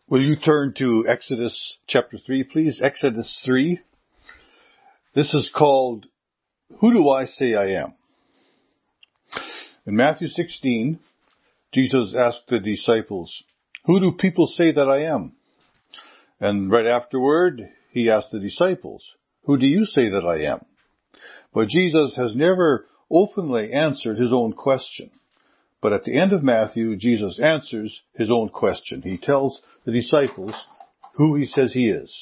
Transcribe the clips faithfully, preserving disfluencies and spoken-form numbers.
Will you turn to Exodus chapter three, please? Exodus three. This is called, Who Do I Say I Am? In Matthew sixteen, Jesus asked the disciples, Who do people say that I am? And right afterward, he asked the disciples, Who do you say that I am? But Jesus has never openly answered his own question. But at the end of Matthew, Jesus answers his own question. He tells the disciples who he says he is.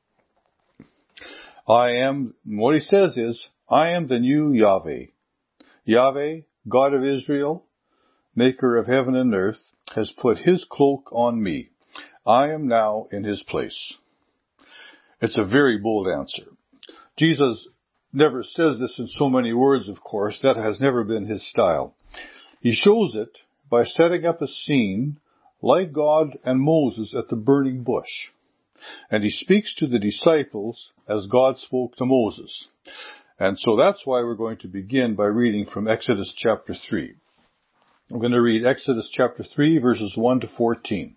I am, what he says is, I am the new Yahweh. Yahweh, God of Israel, maker of heaven and earth, has put his cloak on me. I am now in his place. It's a very bold answer. Jesus never says this in so many words, of course. That has never been his style. He shows it by setting up a scene like God and Moses at the burning bush. And he speaks to the disciples as God spoke to Moses. And so that's why we're going to begin by reading from Exodus chapter three. I'm going to read Exodus chapter three, verses one to fourteen.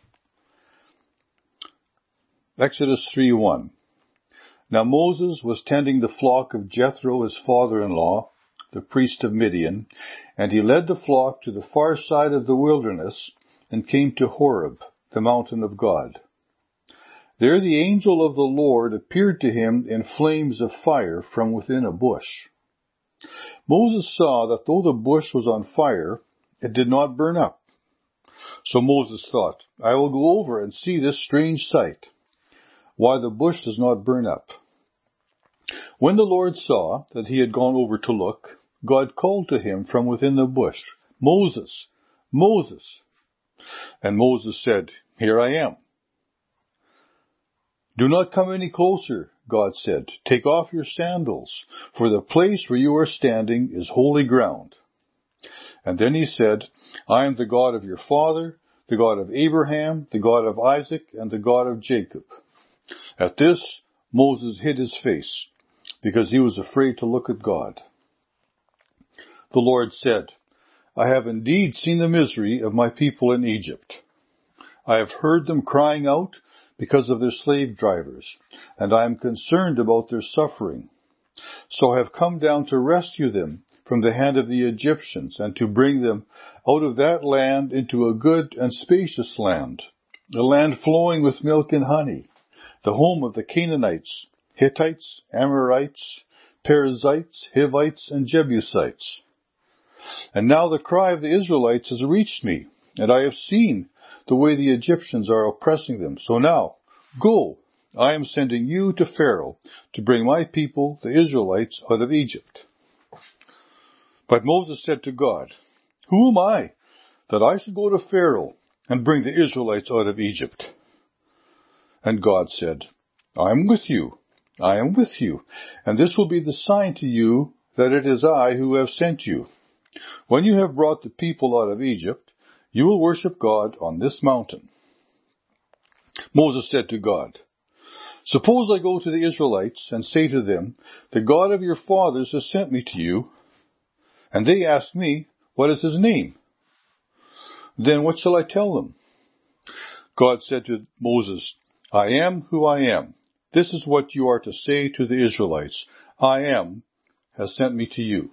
Exodus three one. Now Moses was tending the flock of Jethro, his father-in-law, the priest of Midian, and he led the flock to the far side of the wilderness and came to Horeb, the mountain of God. There the angel of the Lord appeared to him in flames of fire from within a bush. Moses saw that though the bush was on fire, it did not burn up. So Moses thought, I will go over and see this strange sight, why the bush does not burn up. When the Lord saw that he had gone over to look, God called to him from within the bush, Moses, Moses. And Moses said, Here I am. Do not come any closer, God said. Take off your sandals, for the place where you are standing is holy ground. And then he said, I am the God of your father, the God of Abraham, the God of Isaac, and the God of Jacob. At this, Moses hid his face, because he was afraid to look at God. The Lord said, I have indeed seen the misery of my people in Egypt. I have heard them crying out because of their slave drivers, and I am concerned about their suffering. So I have come down to rescue them from the hand of the Egyptians and to bring them out of that land into a good and spacious land, a land flowing with milk and honey, the home of the Canaanites, Hittites, Amorites, Perizzites, Hivites, and Jebusites. And now the cry of the Israelites has reached me, and I have seen the way the Egyptians are oppressing them. So now, go, I am sending you to Pharaoh to bring my people, the Israelites, out of Egypt. But Moses said to God, Who am I, that I should go to Pharaoh and bring the Israelites out of Egypt? And God said, I am with you, I am with you, and this will be the sign to you that it is I who have sent you. When you have brought the people out of Egypt, you will worship God on this mountain. Moses said to God, Suppose I go to the Israelites and say to them, The God of your fathers has sent me to you, and they ask me, What is his name? Then what shall I tell them? God said to Moses, I am who I am. This is what you are to say to the Israelites. I am has sent me to you.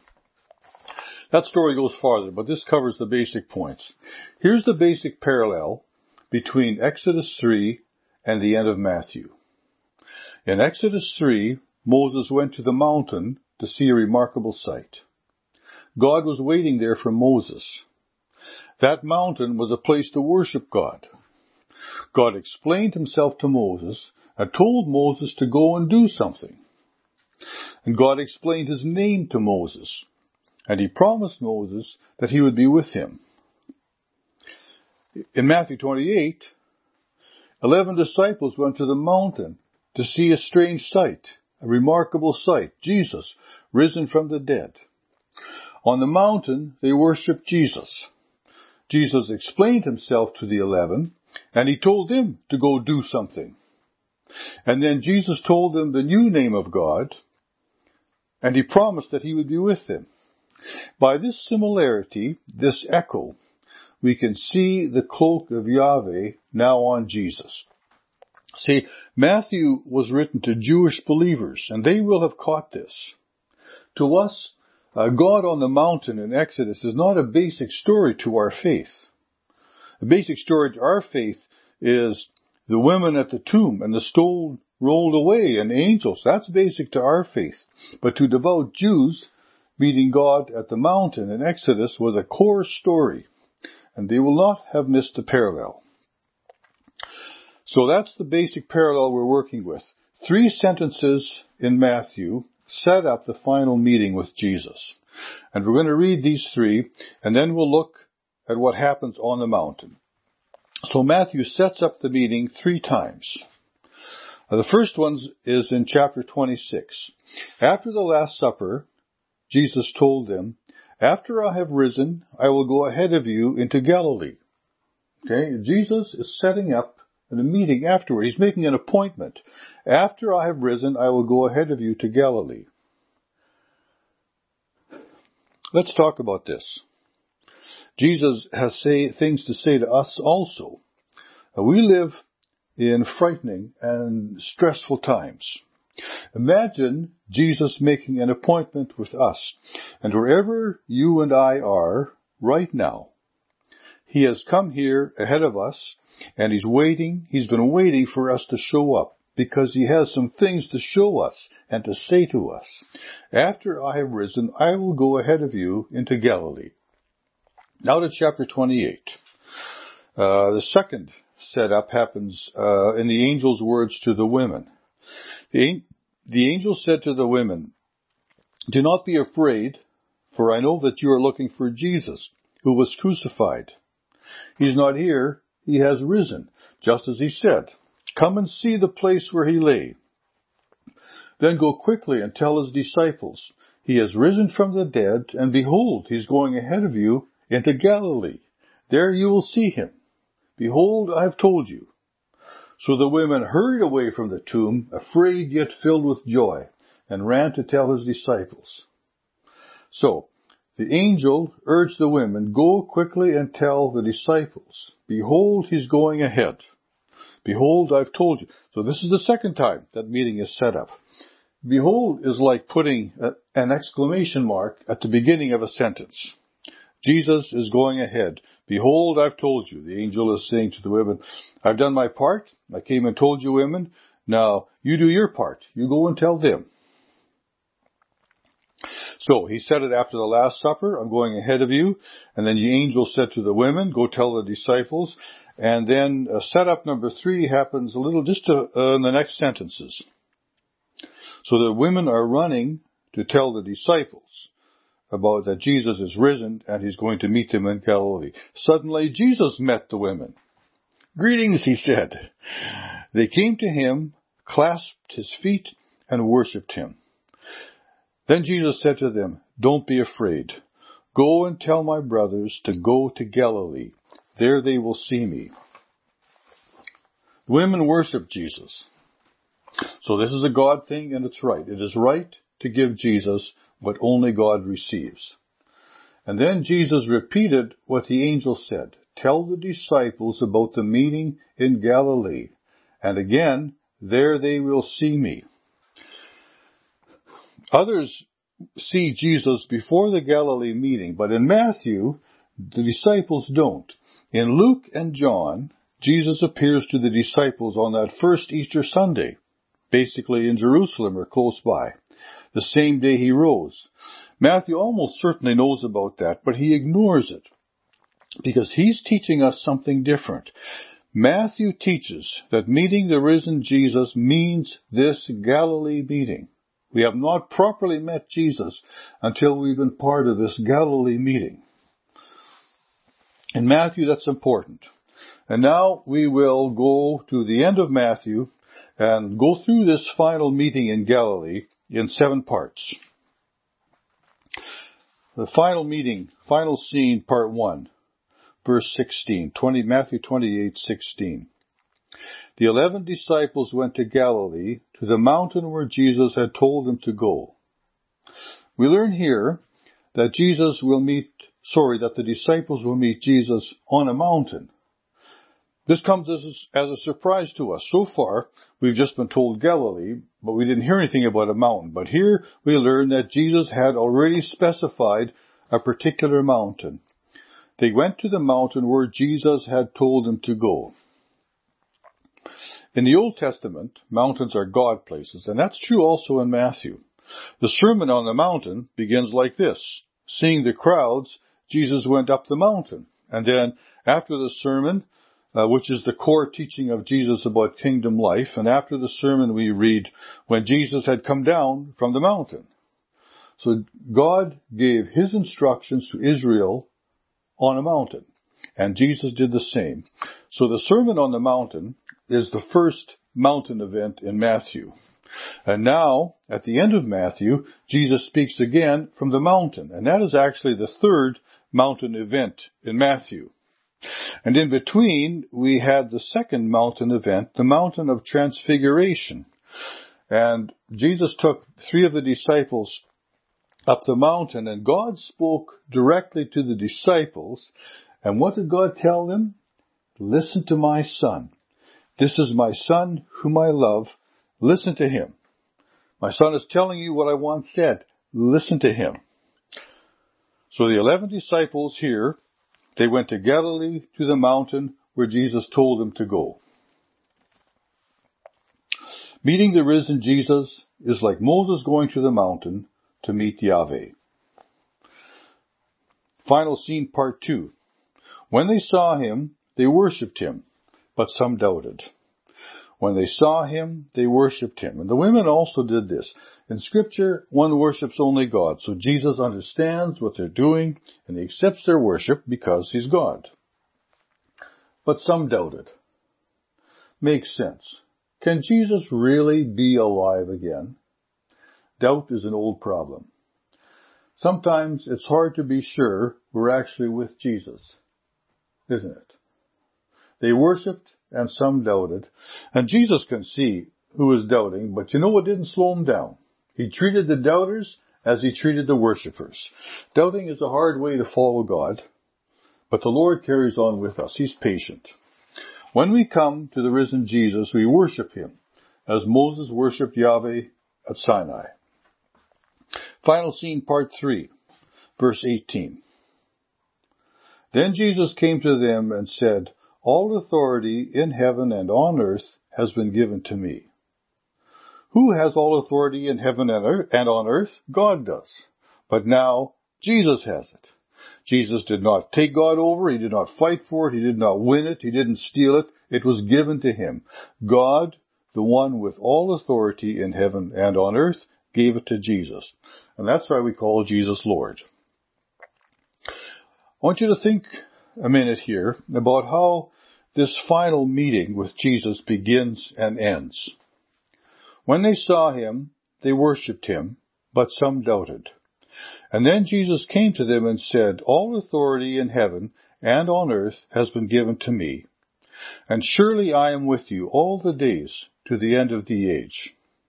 That story goes farther, but this covers the basic points. Here's the basic parallel between Exodus three and the end of Matthew. In Exodus three, Moses went to the mountain to see a remarkable sight. God was waiting there for Moses. That mountain was a place to worship God. God explained himself to Moses and told Moses to go and do something. And God explained his name to Moses. And he promised Moses that he would be with him. In Matthew twenty-eight, eleven disciples went to the mountain to see a strange sight, a remarkable sight, Jesus risen from the dead. On the mountain, they worshipped Jesus. Jesus explained himself to the eleven, and he told them to go do something. And then Jesus told them the new name of God, and he promised that he would be with them. By this similarity, this echo, we can see the cloak of Yahweh now on Jesus. See, Matthew was written to Jewish believers, and they will have caught this. To us, uh, God on the mountain in Exodus is not a basic story to our faith. The basic story to our faith is the women at the tomb and the stone rolled away and angels. That's basic to our faith. But to devout Jews, meeting God at the mountain in Exodus was a core story, and they will not have missed the parallel. So that's the basic parallel we're working with. Three sentences in Matthew set up the final meeting with Jesus. And we're going to read these three, and then we'll look at what happens on the mountain. So Matthew sets up the meeting three times. Uh, the first one is in chapter twenty-six. After the Last Supper, Jesus told them, "After I have risen, I will go ahead of you into Galilee." Okay, Jesus is setting up a meeting afterward. He's making an appointment. After I have risen, I will go ahead of you to Galilee. Let's talk about this. Jesus has say, things to say to us also. We live in frightening and stressful times. Imagine Jesus making an appointment with us, and wherever you and I are right now, He has come here ahead of us, and He's waiting, He's been waiting for us to show up, because He has some things to show us and to say to us. After I have risen, I will go ahead of you into Galilee. Now to chapter twenty-eight. Uh, the second setup happens uh, in the angel's words to the women. The, the angel said to the women, "Do not be afraid, for I know that you are looking for Jesus, who was crucified. He's not here, He has risen, just as He said. Come and see the place where He lay. Then go quickly and tell His disciples, He has risen from the dead, and behold, He's going ahead of you into Galilee. There you will see Him. Behold, I have told you." So the women hurried away from the tomb, afraid yet filled with joy, and ran to tell His disciples. So the angel urged the women, "Go quickly and tell the disciples, behold, He's going ahead. Behold, I've told you." So this is the second time that meeting is set up. Behold is like putting a, an exclamation mark at the beginning of a sentence. Jesus is going ahead. Behold, I've told you. The angel is saying to the women, I've done my part. I came and told you, women. Now, you do your part. You go and tell them. So, He said it after the Last Supper, I'm going ahead of you. And then the angel said to the women, go tell the disciples. And then uh, setup number three happens a little just to, uh, in the next sentences. So the women are running to tell the disciples about that Jesus is risen and He's going to meet them in Galilee. Suddenly Jesus met the women. "Greetings," He said. They came to Him, clasped His feet, and worshipped Him. Then Jesus said to them, "Don't be afraid. Go and tell my brothers to go to Galilee. There they will see me." The women worship Jesus. So this is a God thing, and it's right. It is right to give Jesus what only God receives. And then Jesus repeated what the angel said. Tell the disciples about the meeting in Galilee. And again, there they will see me. Others see Jesus before the Galilee meeting, but in Matthew, the disciples don't. In Luke and John, Jesus appears to the disciples on that first Easter Sunday, basically in Jerusalem or close by, the same day He rose. Matthew almost certainly knows about that, but he ignores it because he's teaching us something different. Matthew teaches that meeting the risen Jesus means this Galilee meeting. We have not properly met Jesus until we've been part of this Galilee meeting. In Matthew, that's important. And now we will go to the end of Matthew and go through this final meeting in Galilee in seven parts. The final meeting, final scene, part one, verse sixteen, twenty, Matthew twenty-eight, sixteen. The eleven disciples went to Galilee, to the mountain where Jesus had told them to go. We learn here that Jesus will meet sorry, that the disciples will meet Jesus on a mountain. This comes as a, as a surprise to us. So far, we've just been told Galilee, but we didn't hear anything about a mountain. But here we learn that Jesus had already specified a particular mountain. They went to the mountain where Jesus had told them to go. In the Old Testament, mountains are God places, and that's true also in Matthew. The Sermon on the Mountain begins like this. Seeing the crowds, Jesus went up the mountain. And then after the sermon, uh, which is the core teaching of Jesus about kingdom life, and after the sermon we read when Jesus had come down from the mountain. So God gave his instructions to Israel on a mountain, and Jesus did the same. So the Sermon on the Mountain is the first mountain event in Matthew. And now, at the end of Matthew, Jesus speaks again from the mountain, and that is actually the third mountain event in Matthew. And in between, we had the second mountain event, the mountain of transfiguration. And Jesus took three of the disciples up the mountain, and God spoke directly to the disciples. And what did God tell them? Listen to my son. This is my son whom I love. Listen to him. My son is telling you what I once said. Listen to him. So the eleven disciples here, they went to Galilee, to the mountain where Jesus told them to go. Meeting the risen Jesus is like Moses going to the mountain to meet Yahweh. Final scene, part two. When they saw him, they worshipped him, but some doubted. When they saw him, they worshipped him. And the women also did this. In Scripture, one worships only God. So Jesus understands what they're doing, and he accepts their worship because he's God. But some doubted. Makes sense. Can Jesus really be alive again? Doubt is an old problem. Sometimes it's hard to be sure we're actually with Jesus, isn't it? They worshipped and some doubted. And Jesus can see who is doubting, but you know what didn't slow him down? He treated the doubters as he treated the worshippers. Doubting is a hard way to follow God, but the Lord carries on with us. He's patient. When we come to the risen Jesus, we worship him as Moses worshipped Yahweh at Sinai. Final scene, part three, verse eighteen. Then Jesus came to them and said, all authority in heaven and on earth has been given to me. Who has all authority in heaven and on earth? God does. But now Jesus has it. Jesus did not take God over. He did not fight for it. He did not win it. He didn't steal it. It was given to him. God, the one with all authority in heaven and on earth, gave it to Jesus. And that's why we call Jesus Lord. I want you to think a minute here about how this final meeting with Jesus begins and ends. When they saw him, they worshipped him, but some doubted. And then Jesus came to them and said, all authority in heaven and on earth has been given to me. And surely I am with you all the days to the end of the age.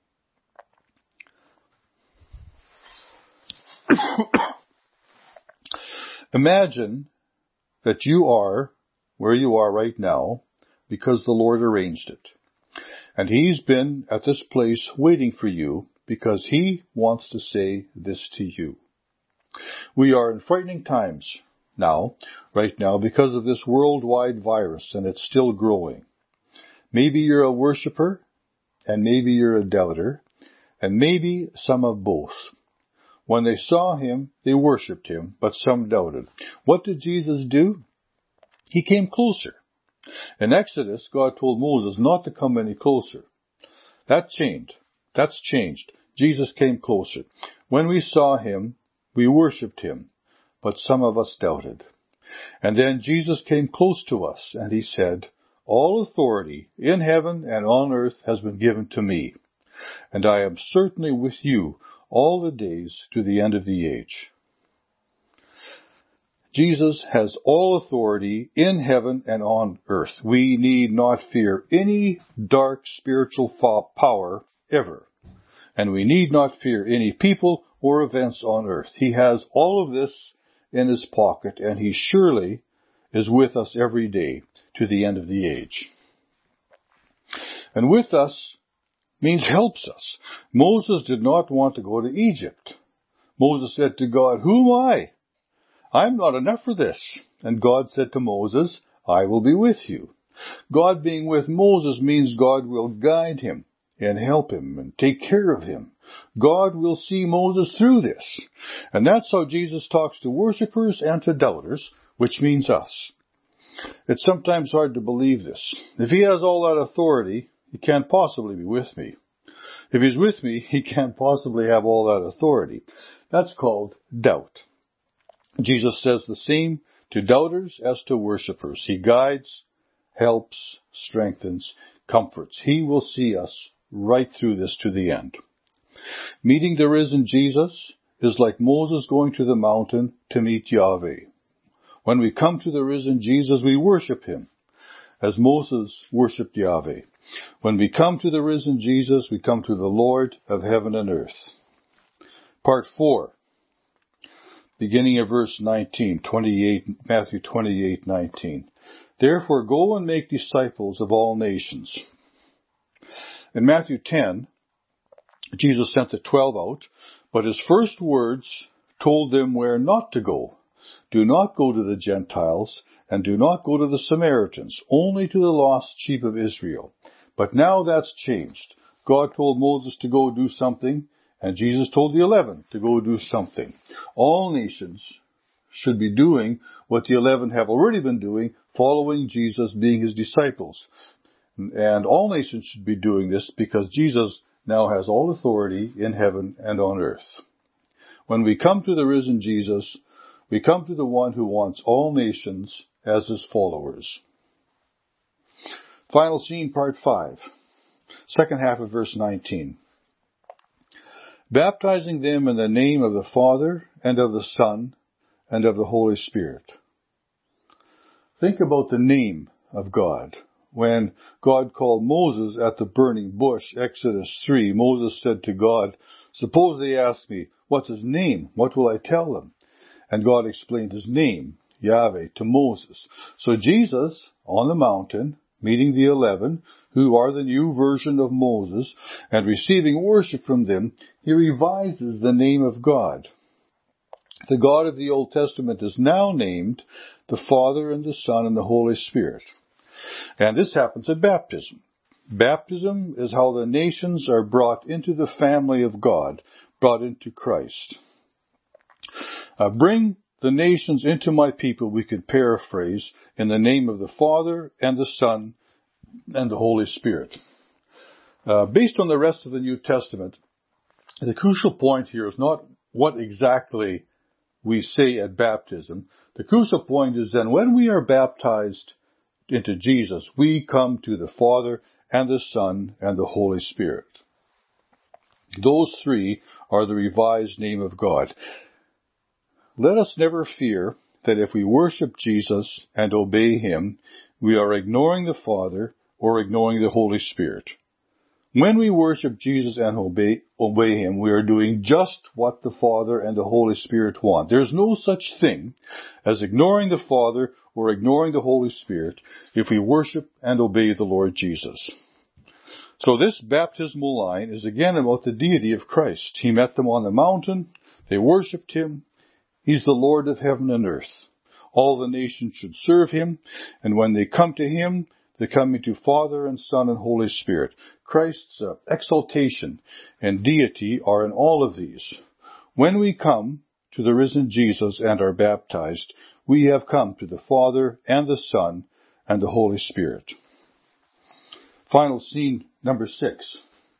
Imagine that you are where you are right now because the Lord arranged it. And he's been at this place waiting for you because he wants to say this to you. We are in frightening times now, right now, because of this worldwide virus, and it's still growing. Maybe you're a worshiper, and maybe you're a doubter, and maybe some of both. When they saw him, they worshipped him, but some doubted. What did Jesus do? He came closer. In Exodus, God told Moses not to come any closer. That changed. That's changed. Jesus came closer. When we saw him, we worshipped him, but some of us doubted. And then Jesus came close to us, and he said, all authority in heaven and on earth has been given to me, and I am certainly with you all the days to the end of the age. Jesus has all authority in heaven and on earth. We need not fear any dark spiritual power ever. And we need not fear any people or events on earth. He has all of this in his pocket, and he surely is with us every day to the end of the age. And with us means helps us. Moses did not want to go to Egypt. Moses said to God, "Who am I? I'm not enough for this." And God said to Moses, "I will be with you." God being with Moses means God will guide him and help him and take care of him. God will see Moses through this. And that's how Jesus talks to worshippers and to doubters, which means us. It's sometimes hard to believe this. If he has all that authority, he can't possibly be with me. If he's with me, he can't possibly have all that authority. That's called doubt. Jesus says the same to doubters as to worshippers. He guides, helps, strengthens, comforts. He will see us right through this to the end. Meeting the risen Jesus is like Moses going to the mountain to meet Yahweh. When we come to the risen Jesus, we worship him as Moses worshipped Yahweh. When we come to the risen Jesus, we come to the Lord of heaven and earth. Part four, beginning of verse nineteen, twenty-eight, Matthew twenty-eight, nineteen. Therefore go and make disciples of all nations. In Matthew ten, Jesus sent the twelve out, but his first words told them where not to go. Do not go to the Gentiles, and do not go to the Samaritans, only to the lost sheep of Israel. But now that's changed. God told Moses to go do something, and Jesus told the eleven to go do something. All nations should be doing what the eleven have already been doing, following Jesus, being his disciples. And all nations should be doing this because Jesus now has all authority in heaven and on earth. When we come to the risen Jesus, we come to the one who wants all nations as his followers. Final scene, part five. Second half of verse nineteen. Baptizing them in the name of the Father and of the Son and of the Holy Spirit. Think about the name of God. When God called Moses at the burning bush, Exodus three, Moses said to God, "Suppose they ask me, what's his name? What will I tell them?" And God explained his name, Yahweh, to Moses. So Jesus, on the mountain, meeting the eleven, who are the new version of Moses, and receiving worship from them, he revises the name of God. The God of the Old Testament is now named the Father and the Son and the Holy Spirit. And this happens at baptism. Baptism is how the nations are brought into the family of God, brought into Christ. Uh, bring the nations into my people, we could paraphrase, in the name of the Father and the Son and the Holy Spirit. Uh, based on the rest of the New Testament, the crucial point here is not what exactly we say at baptism. The crucial point is then when we are baptized into Jesus, we come to the Father and the Son and the Holy Spirit. Those three are the revised name of God. Let us never fear that if we worship Jesus and obey him, we are ignoring the Father or ignoring the Holy Spirit. When we worship Jesus and obey, obey him, we are doing just what the Father and the Holy Spirit want. There's no such thing as ignoring the Father or ignoring the Holy Spirit if we worship and obey the Lord Jesus. So this baptismal line is again about the deity of Christ. He met them on the mountain. They worshipped him. He's the Lord of heaven and earth. All the nations should serve him. And when they come to him, they come into Father and Son and Holy Spirit. Christ's uh, exaltation and deity are in all of these. When we come to the risen Jesus and are baptized, we have come to the Father and the Son and the Holy Spirit. Final scene number six.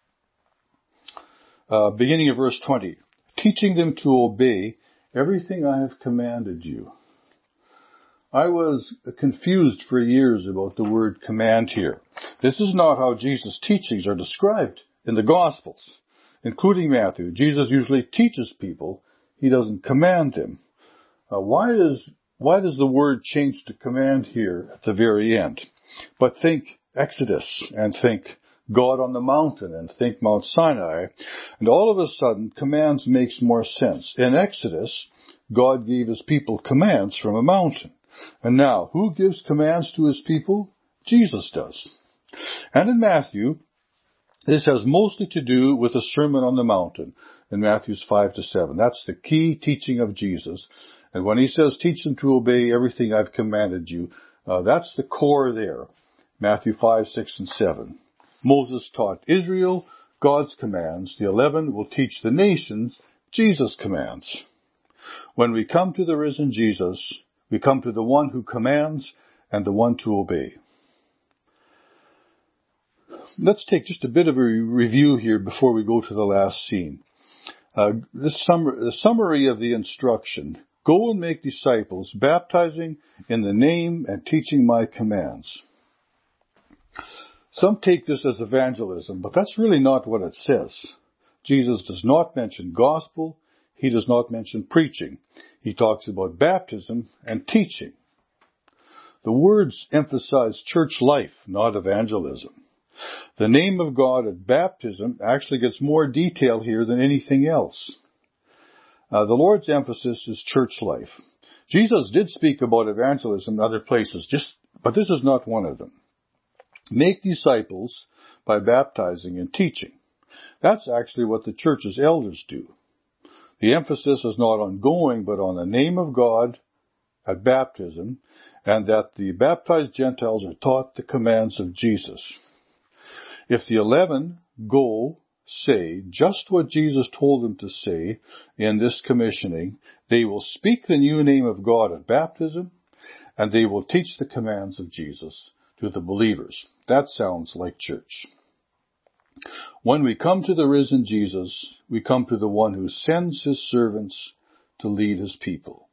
Uh, beginning of verse twenty. Teaching them to obey everything I have commanded you. I was confused for years about the word command here. This is not how Jesus' teachings are described in the Gospels, including Matthew. Jesus usually teaches people. He doesn't command them. Uh, why does why does the word change to command here at the very end? But think Exodus and think God on the mountain and think Mount Sinai, and all of a sudden commands makes more sense. In Exodus, God gave his people commands from a mountain. And now, who gives commands to his people? Jesus does. And in Matthew, this has mostly to do with the Sermon on the Mountain in Matthew five to seven. That's the key teaching of Jesus. And when he says, teach them to obey everything I've commanded you, uh, that's the core there. Matthew five, six, and seven. Moses taught Israel God's commands. The eleven will teach the nations Jesus' commands. When we come to the risen Jesus, we come to the one who commands and the one to obey. Let's take just a bit of a review here before we go to the last scene. Uh, this sum- the summary of the instruction: go and make disciples, baptizing in the name and teaching my commands. Some take this as evangelism, but that's really not what it says. Jesus does not mention gospel. He does not mention preaching. He talks about baptism and teaching. The words emphasize church life, not evangelism. The name of God at baptism actually gets more detail here than anything else. Uh, the Lord's emphasis is church life. Jesus did speak about evangelism in other places, just, but this is not one of them. Make disciples by baptizing and teaching. That's actually what the church's elders do. The emphasis is not on going, but on the name of God at baptism, and that the baptized Gentiles are taught the commands of Jesus. If the eleven go, say just what Jesus told them to say in this commissioning, they will speak the new name of God at baptism, and they will teach the commands of Jesus to the believers. That sounds like church. When we come to the risen Jesus, we come to the one who sends his servants to lead his people.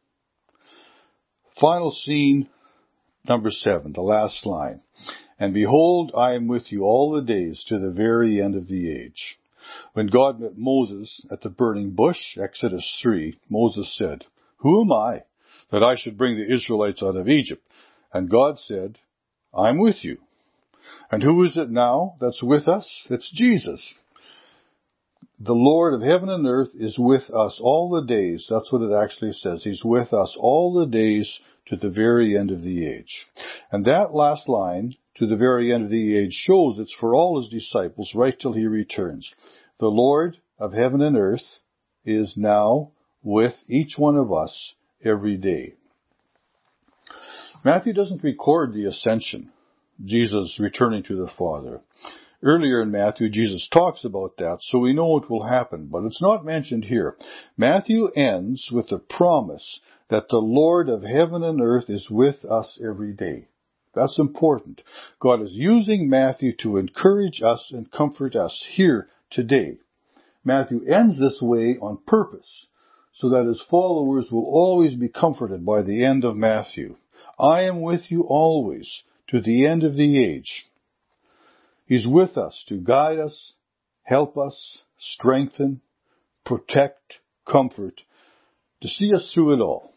Final scene, number seven, the last line. And behold, I am with you all the days to the very end of the age. When God met Moses at the burning bush, Exodus three, Moses said, who am I that I should bring the Israelites out of Egypt? And God said, I'm with you. And who is it now that's with us? It's Jesus. The Lord of heaven and earth is with us all the days. That's what it actually says. He's with us all the days to the very end of the age. And that last line, to the very end of the age, shows it's for all his disciples right till he returns. The Lord of heaven and earth is now with each one of us every day. Matthew doesn't record the ascension, Jesus returning to the Father. Earlier in Matthew, Jesus talks about that, so we know it will happen, but it's not mentioned here. Matthew ends with the promise that the Lord of heaven and earth is with us every day. That's important. God is using Matthew to encourage us and comfort us here today. Matthew ends this way on purpose, so that his followers will always be comforted by the end of Matthew. I am with you always, to the end of the age. He's with us to guide us, help us, strengthen, protect, comfort, to see us through it all.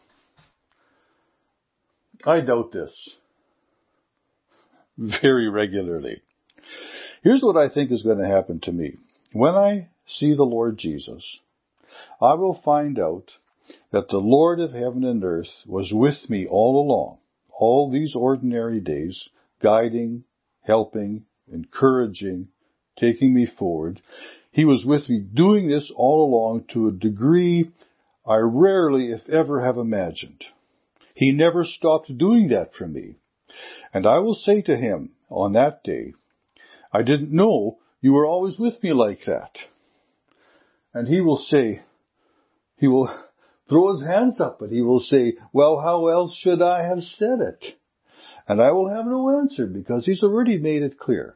I doubt this very regularly. Here's what I think is going to happen to me. When I see the Lord Jesus, I will find out that the Lord of heaven and earth was with me all along, all these ordinary days, guiding, helping, encouraging, taking me forward. He was with me doing this all along to a degree I rarely, if ever, have imagined. He never stopped doing that for me. And I will say to him on that day, I didn't know you were always with me like that. And he will say, he will throw his hands up and he will say, well, how else should I have said it? And I will have no answer because he's already made it clear.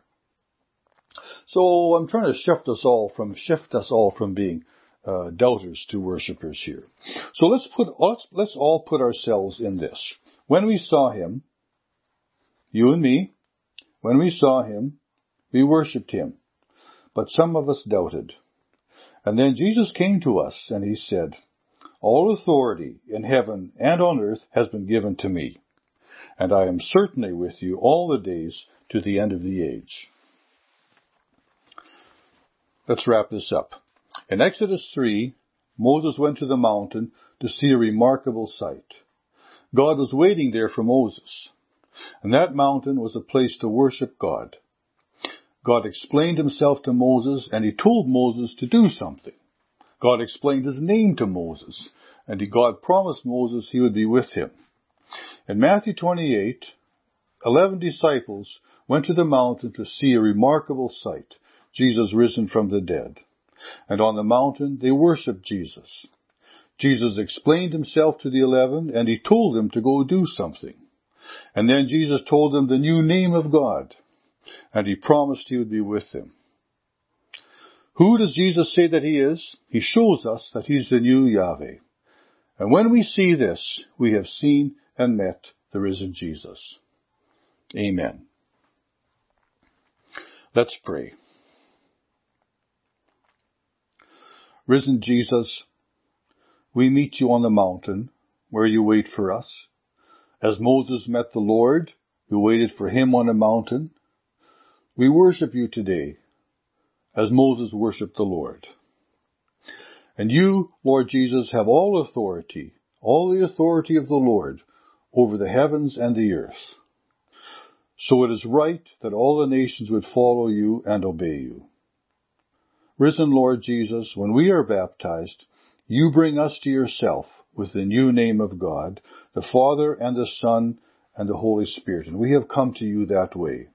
So I'm trying to shift us all from, shift us all from being uh, doubters to worshipers here. So let's put, let's, let's all put ourselves in this. When we saw him, you and me, when we saw him, we worshipped him. But some of us doubted. And then Jesus came to us and he said, all authority in heaven and on earth has been given to me. And I am certainly with you all the days to the end of the age. Let's wrap this up. In Exodus three, Moses went to the mountain to see a remarkable sight. God was waiting there for Moses, and that mountain was a place to worship God. God explained himself to Moses, and he told Moses to do something. God explained his name to Moses, and God promised Moses he would be with him. In Matthew twenty-eight, eleven disciples went to the mountain to see a remarkable sight, Jesus risen from the dead. And on the mountain they worshipped Jesus. Jesus explained himself to the eleven, and he told them to go do something. And then Jesus told them the new name of God, and he promised he would be with them. Who does Jesus say that he is? He shows us that he's the new Yahweh. And when we see this, we have seen and met the risen Jesus. Amen. Let's pray. Risen Jesus, we meet you on the mountain where you wait for us. As Moses met the Lord, who waited for him on a mountain, we worship you today as Moses worshipped the Lord. And you, Lord Jesus, have all authority, all the authority of the Lord over the heavens and the earth. So it is right that all the nations would follow you and obey you. Risen Lord Jesus, when we are baptized, you bring us to yourself with the new name of God, the Father and the Son and the Holy Spirit, and we have come to you that way.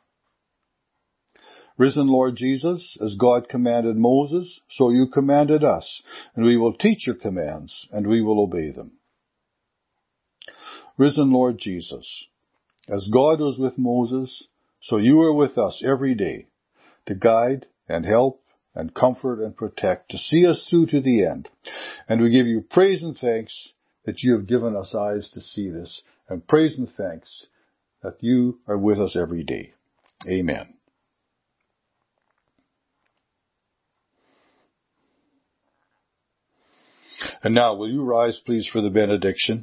Risen Lord Jesus, as God commanded Moses, so you commanded us, and we will teach your commands, and we will obey them. Risen Lord Jesus, as God was with Moses, so you are with us every day, to guide and help and comfort and protect, to see us through to the end. And we give you praise and thanks that you have given us eyes to see this, and praise and thanks that you are with us every day. Amen. And now, will you rise, please, for the benediction?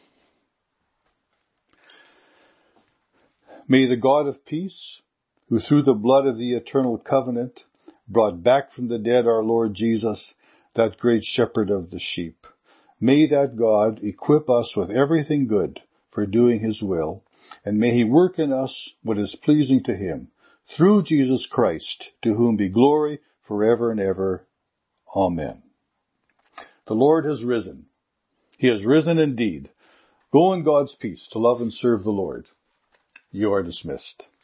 May the God of peace, who through the blood of the eternal covenant brought back from the dead our Lord Jesus, that great shepherd of the sheep, may that God equip us with everything good for doing his will, and may he work in us what is pleasing to him, through Jesus Christ, to whom be glory forever and ever. Amen. The Lord has risen. He has risen indeed. Go in God's peace to love and serve the Lord. You are dismissed.